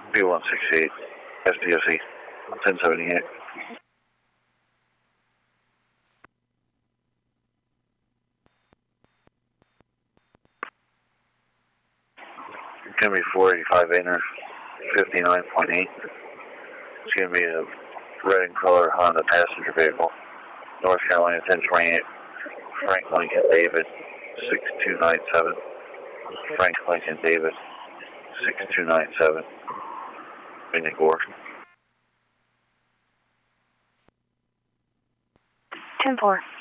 B168, SDOC, 1078. It's going to be 485 inner, 59.8. It's going to be a red and color Honda passenger vehicle. North Carolina 1028. Frank Lincoln David, 6297. Frank Lincoln David, 6297. Vinny Gore. 10-4.